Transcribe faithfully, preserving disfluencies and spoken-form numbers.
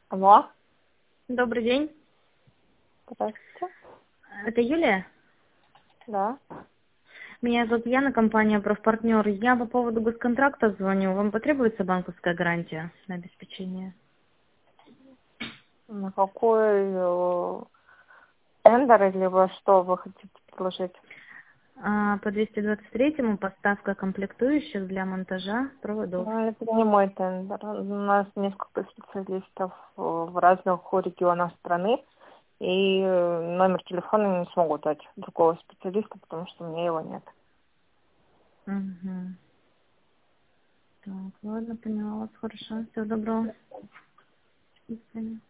Алло, Добрый день. здравствуйте. Это Юлия? Да. Меня зовут Яна, компания «Профпартнер». Я по поводу госконтракта звоню. Вам потребуется банковская гарантия на обеспечение? На какой э, тендер или во что вы хотите предложить? А, по двести двадцать третьему поставка комплектующих для монтажа проводов. Ну, это не мой тендер. У нас несколько специалистов э, в разных регионах страны, и э, номер телефона не смогу дать другого специалиста, потому что у меня его нет. Угу. Так, ладно, поняла вас. Хорошо. Всего доброго. До свидания.